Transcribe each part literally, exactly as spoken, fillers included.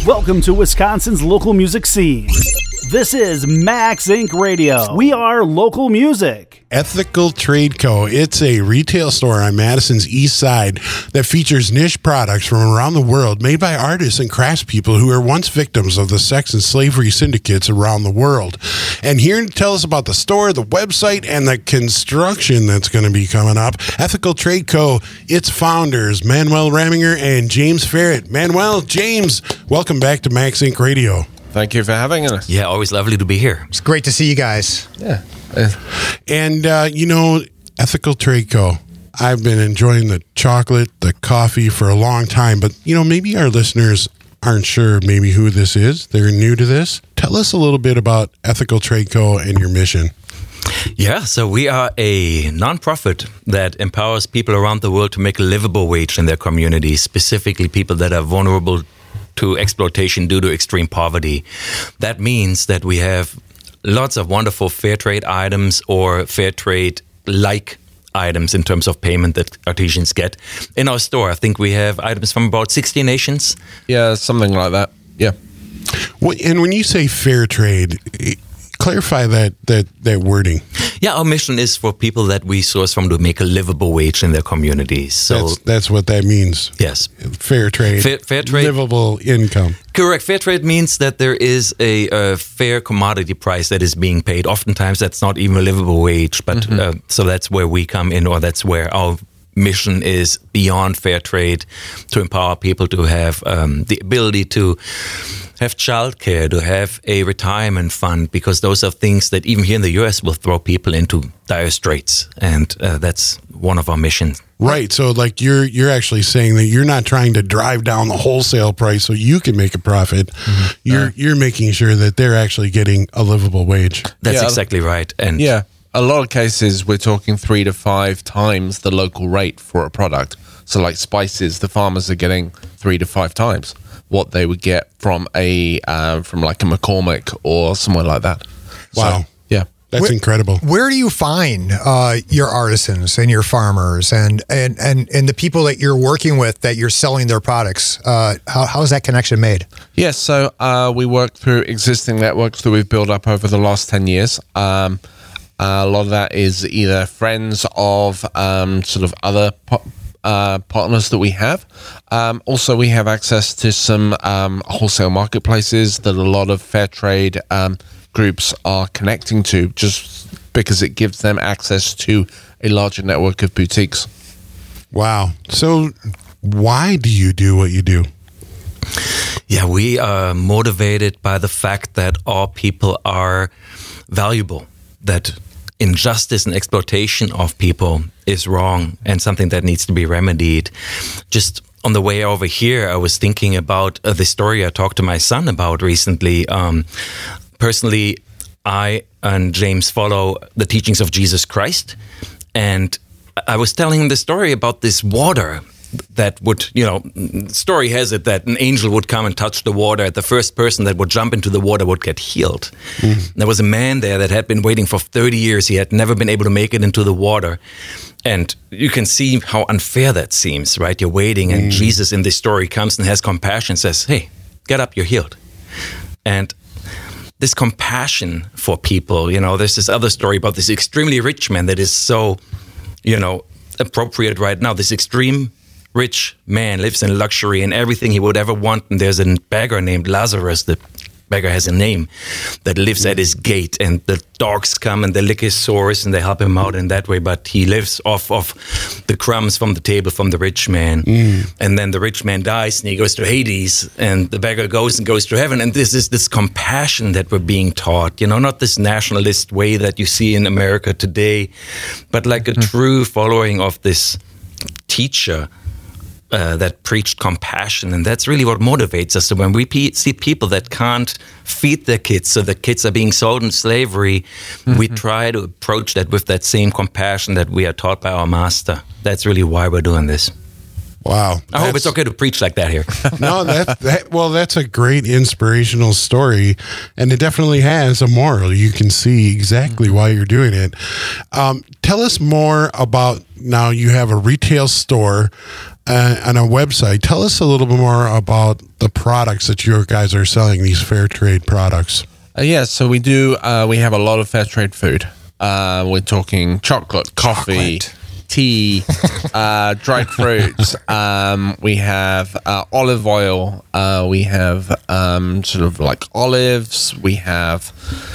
Welcome to Wisconsin's local music scene. This is Max Incorporated. Radio. We are local music. Ethical Trade Co. It's a retail store on Madison's east side that features niche products from around the world made by artists and craftspeople who were once victims of the sex and slavery syndicates around the world. And here to tell us about the store, the website, and the construction that's going to be coming up, Ethical Trade Co. Its founders, Manuel Raminger and James Ferret. Manuel, James, welcome back to Max Incorporated. Radio. Thank you for having us. Yeah, always lovely to be here. It's great to see you guys. Yeah. And, uh, you know, Ethical Trade Co. I've been enjoying the chocolate, the coffee for a long time, but, you know, maybe our listeners aren't sure maybe who this is. They're new to this. Tell us a little bit about Ethical Trade Co. and your mission. Yeah, so we are a nonprofit that empowers people around the world to make a livable wage in their communities, specifically people that are vulnerable to exploitation due to extreme poverty. That means that we have lots of wonderful fair trade items or fair trade-like items in terms of payment that artisans get. In our store, I think we have items from about sixty nations. Yeah, something like that. Yeah. Well, and when you say fair trade, clarify that, that, that wording. Yeah, our mission is for people that we source from to make a livable wage in their communities. So that's, that's what that means. Yes. Fair trade. Fair, fair trade. Livable income. Correct. Fair trade means that there is a, a fair commodity price that is being paid. Oftentimes that's not even a livable wage, but mm-hmm. uh, so that's where we come in, or that's where our mission is beyond fair trade, to empower people to have um, the ability to have childcare, to have a retirement fund, because those are things that even here in the U S will throw people into dire straits, and uh, that's one of our missions. Right. So, like you're you're actually saying that you're not trying to drive down the wholesale price so you can make a profit. Mm-hmm. You're uh, you're making sure that they're actually getting a livable wage. That's yeah. exactly right. And yeah, a lot of cases we're talking three to five times the local rate for a product. So, like spices, the farmers are getting three to five times what they would get from a uh, from like a McCormick or somewhere like that. Wow. So, yeah. That's where, incredible. Where do you find uh, your artisans and your farmers and, and, and, and the people that you're working with that you're selling their products? Uh, how, how is that connection made? Yes, so uh, we work through existing networks that we've built up over the last ten years. Um, a lot of that is either friends of um, sort of other po- Uh, partners that we have. Um, also, we have access to some um, wholesale marketplaces that a lot of fair trade um, groups are connecting to, just because it gives them access to a larger network of boutiques. Wow. So why do you do what you do? Yeah, we are motivated by the fact that all people are valuable, that injustice and exploitation of people is wrong and something that needs to be remedied. Just on the way over here, I was thinking about uh, the story I talked to my son about recently. Um, personally, I and James follow the teachings of Jesus Christ, and I was telling him the story about this water that would, you know, story has it that an angel would come and touch the water. The first person that would jump into the water would get healed. Mm. There was a man there that had been waiting for thirty years. He had never been able to make it into the water. And you can see how unfair that seems, right? You're waiting, and mm. Jesus in this story comes and has compassion, says, hey, get up, you're healed. And this compassion for people, you know, there's this other story about this extremely rich man that is so, you know, appropriate right now. This extreme rich man lives in luxury and everything he would ever want. And there's a beggar named Lazarus. The beggar has a name, that lives at his gate. And the dogs come and they lick his sores and they help him out in that way. But he lives off of the crumbs from the table from the rich man. Mm. And then the rich man dies and he goes to Hades. And the beggar goes and goes to heaven. And this is this compassion that we're being taught. You know, not this nationalist way that you see in America today, but like a mm. true following of this teacher Uh, that preached compassion. And that's really what motivates us. So when we pe- see people that can't feed their kids, so the kids are being sold in slavery, mm-hmm. we try to approach that with that same compassion that we are taught by our master. That's really why we're doing this. Wow. I hope it's okay to preach like that here. No, that, that well, that's a great inspirational story, and it definitely has a moral. You can see exactly why you're doing it. Um, tell us more about, now you have a retail store. uh, on a website. Tell us a little bit more about the products that you guys are selling, these fair trade products. Uh, yeah, so we do. Uh, we have a lot of fair trade food. Uh, we're talking chocolate, coffee, Chocolate. tea, uh, dried fruits. Um, we have uh, olive oil. Uh, we have um, sort of like olives. We have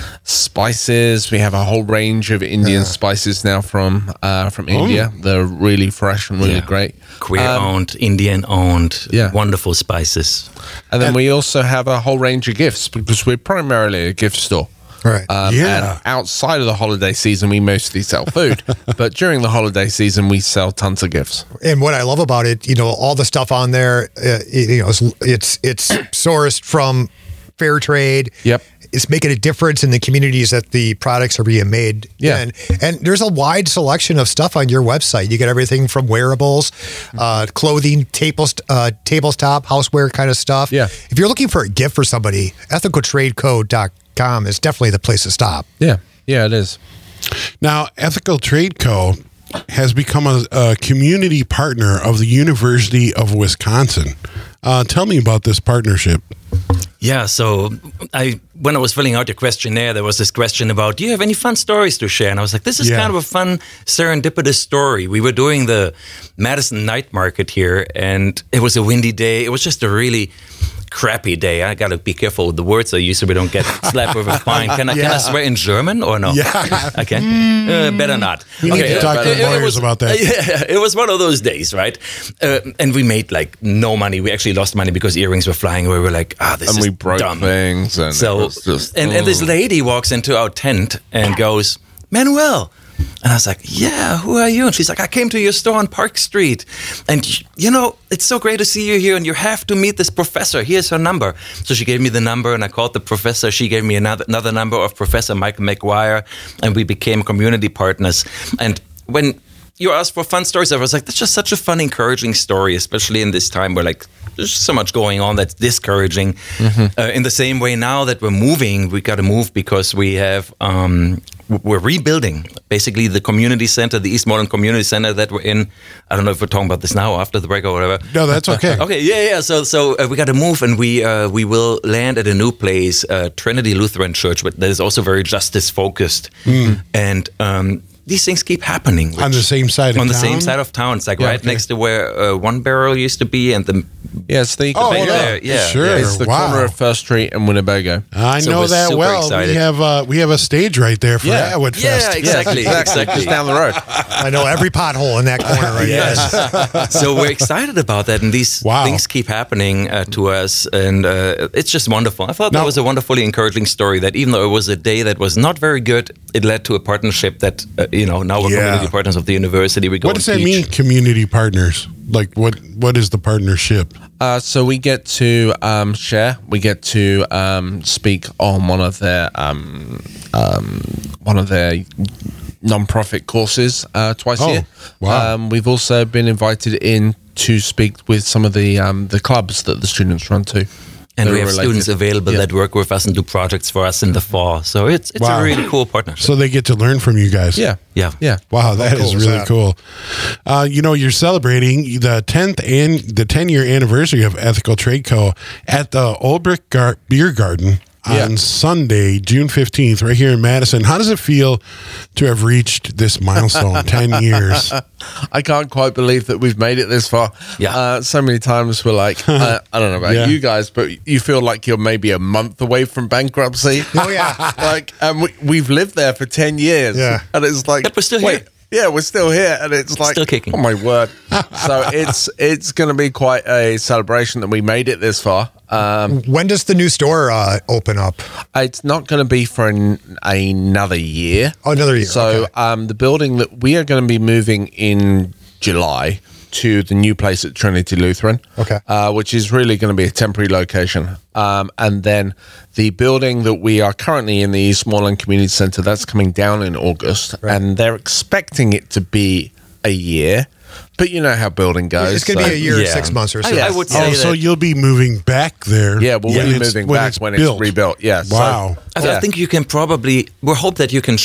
spices. We have a whole range of Indian Yeah. spices now from uh, from India. They're really fresh and really Yeah. great. Queer Um, owned, Indian owned, Yeah. wonderful spices. And then we also have a whole range of gifts because we're primarily a gift store. Right. Um, Yeah. And outside of the holiday season, we mostly sell food. But during the holiday season, we sell tons of gifts. And what I love about it, you know, all the stuff on there, uh, you know, it's it's, it's sourced from fair trade. Yep. It's making a difference in the communities that the products are being made. Yeah. And, and there's a wide selection of stuff on your website. You get everything from wearables, uh, clothing, tables, uh, tabletop, houseware kind of stuff. Yeah. If you're looking for a gift for somebody, ethical trade co dot com is definitely the place to stop. Yeah. Yeah, it is. Now, Ethical Trade Co. has become a, a community partner of the University of Wisconsin. Uh, tell me about this partnership. Yeah, so I when I was filling out the questionnaire, there was this question about, do you have any fun stories to share? And I was like, this is Yeah. kind of a fun serendipitous story. We were doing the Madison Night Market here, and it was a windy day. It was just a really crappy day. I got to be careful with the words I use so we don't get slapped with a fine. Can I, can I swear in German or no? Yeah. I can? Uh, better not. We need to talk to it- it lawyers was- about that. Yeah, it was one of those days, right? Uh, and we made like no money. We actually lost money because earrings were flying. We were like, ah, this And is we broke dumb. things. And So, it was just, and, and this oh. lady walks into our tent and goes, Manuel. And I was like, yeah, who are you? And she's like, I came to your store on Park Street. And, you know, it's so great to see you here. And you have to meet this professor. Here's her number. So she gave me the number and I called the professor. She gave me another, another number of Professor Michael McGuire. And we became community partners. And when you asked for fun stories, I was like, that's just such a fun, encouraging story, especially in this time where like there's so much going on that's discouraging. Mm-hmm. Uh, in the same way, now that we're moving, we got to move because we have um, we're rebuilding basically the community center, the Eastmoreland Community Center that we're in. I don't know if we're talking about this now or after the break or whatever. No, that's okay. Okay, yeah, yeah. So, so uh, we got to move, and we uh, we will land at a new place, uh, Trinity Lutheran Church, but that is also very justice focused, Mm. and. Um, These things keep happening. On the same side of on the town? same side of town. It's like Yeah, right okay. next to where uh, One Barrel used to be, and the Yes, the Oh, right yeah. there, yeah, Sure. yeah. It's the Wow. corner of First Street and Winnebago. I So know we're that super well. excited. We have uh, we have a stage right there for Yeah. Atwood Yeah, Fest. exactly, exactly. Just down the road. I know every pothole in that corner right Yes. there. So we're excited about that, and these Wow. things keep happening uh, to us, and uh, it's just wonderful. I thought Now- that was a wonderfully encouraging story. That even though it was a day that was not very good, it led to a partnership that uh, you know now we're Yeah. community partners of the university. We go What does and that teach. mean, community partners? Like, what what is the partnership? Uh, so we get to um, share. We get to um, speak on one of their um, um, one of their non-profit courses uh, twice Oh, a year. wow. Um, we've also been invited in to speak with some of the um, the clubs that the students run to. And that we are have related. students available Yeah. that work with us and do projects for us in the fall. So it's it's Wow. a really cool partnership. So they get to learn from you guys. Yeah, Yeah. yeah. Wow, that cool is is really that? cool. Uh, you know, you're celebrating the tenth and the ten year anniversary of Ethical Trade Co. at the Old Brick Gar- Beer Garden on Yeah. Sunday, June fifteenth, right here in Madison. How does it feel to have reached this milestone, ten years? I can't quite believe that we've made it this far. Yeah. Uh, so many times we're like, uh, I don't know about Yeah. you guys, but you feel like you're maybe a month away from bankruptcy. Oh, yeah. like, and we, we've lived there for ten years. Yeah. And it's like, But we're still wait, here. Yeah, we're still here, and it's like, Still kicking. oh my word! So it's it's going to be quite a celebration that we made it this far. Um, When does the new store uh, open up? it's not going to be for an, another year. Oh, another year. So okay. um, the building that we are going to be moving in July to the new place at Trinity Lutheran, Okay. uh, which is really going to be a temporary location. Um, and then the building that we are currently in, the Eastmoreland Community Center, that's coming down in August, Right. and they're expecting it to be a year. But you know how building goes. It's going to so- be a year, Yeah. six months or so. I, I would say Oh, so that you'll be moving back there. Yeah, we'll when be it's- moving when back it's when built. it's rebuilt. Yeah. so- Wow. I, yeah. I think you can probably. We hope that you can shop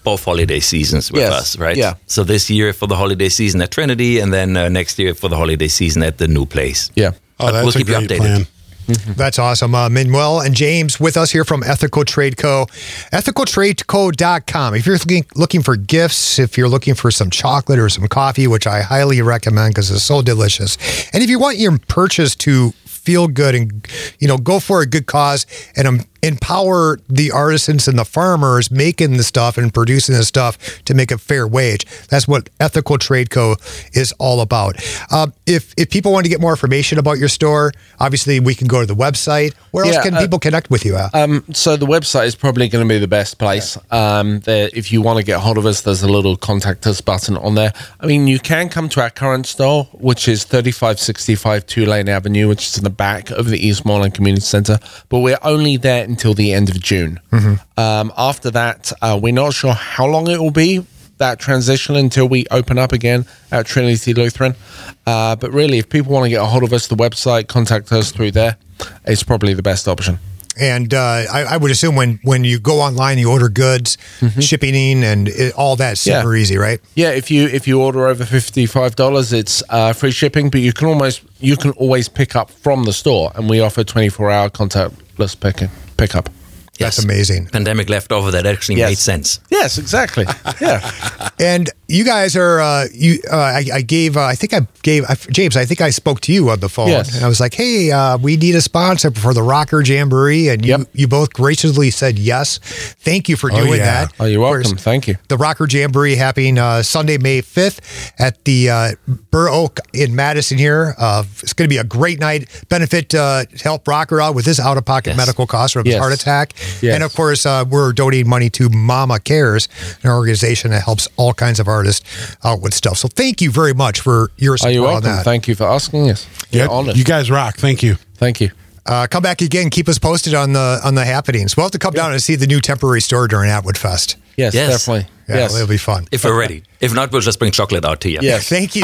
both holiday seasons with Yes, us, right? yeah. So this year for the holiday season at Trinity, and then uh, next year for the holiday season at the new place. Yeah. Oh, But that's we'll a keep you great updated. plan. That's awesome. Uh, Manuel and James with us here from Ethical Trade Co. ethical trade co dot com. If you're looking, looking for gifts, if you're looking for some chocolate or some coffee, which I highly recommend because it's so delicious. And if you want your purchase to feel good and, you know, go for a good cause and um, empower the artisans and the farmers making the stuff and producing the stuff to make a fair wage. That's what Ethical Trade Co. is all about. Uh, if if people want to get more information about your store, obviously we can go to the website. Where else Yeah, can uh, people connect with you at? Um, so the website is probably going to be the best place. Um, there, if you want to get hold of us, there's a little contact us button on there. I mean, you can come to our current store, which is thirty-five sixty-five Tulane Avenue, which is in the back of the Eastmoreland Community Center, but we're only there until the end of June. Mm-hmm. Um, after that, uh, we're not sure how long it will be, that transition, until we open up again at Trinity Lutheran. Uh, but really, if people want to get a hold of us, the website, contact us through there. It's probably the best option. And uh, I, I would assume when, when you go online, you order goods, shipping and it, all that super Yeah. easy, right? Yeah, if you if you order over fifty-five dollars, it's uh, free shipping, but you can almost you can always pick up from the store, and we offer twenty-four hour contactless pick pickup. That's amazing. Pandemic leftover, that actually Yes. made sense. Yes, exactly. Yeah, And you guys are uh, you. Uh, I, I gave. Uh, I think I gave I, James. I think I spoke to you on the phone, Yes. and I was like, "Hey, uh, we need a sponsor for the Rocker Jamboree," and you Yep. you both graciously said yes. Thank you for Oh, doing yeah. that. oh, you're Of welcome. course, Thank you. the Rocker Jamboree happening uh, Sunday, May fifth at the uh, Burr Oak in Madison here. Uh, it's going to be a great night. Benefit uh, to help Rocker out with his out-of-pocket Yes. medical costs from his Yes. heart attack. Yes. And of course, uh, we're donating money to Mama Cares, an organization that helps all kinds of artists out with stuff. So thank you very much for your Oh, support you're on welcome. that. Thank you for asking us. Yeah, Yeah, honored. you guys rock. Thank you. Thank you. Uh, come back again. Keep us posted on the on the happenings. We'll have to come down and see the new temporary store during Atwood Fest. Yes, Yes. definitely. Yeah, yes. it'll be fun. If we're ready. If not, we'll just bring chocolate out to you. Yes. Thank you.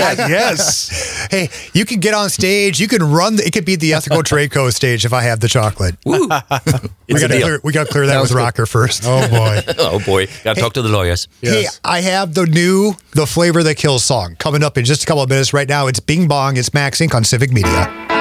yes. Hey, you can get on stage. You can run. The, it could be the Ethical Trade Co. stage if I have the chocolate. Woo. We It's a got to deal. clear, we got to clear that Sounds with good. Rocker first. Oh boy. Oh boy, gotta talk to the lawyers. Hey, Yes. I have the new The Flavor That Kills song coming up in just a couple of minutes. Right now, it's Bing Bong. It's Max Inc on Civic Media.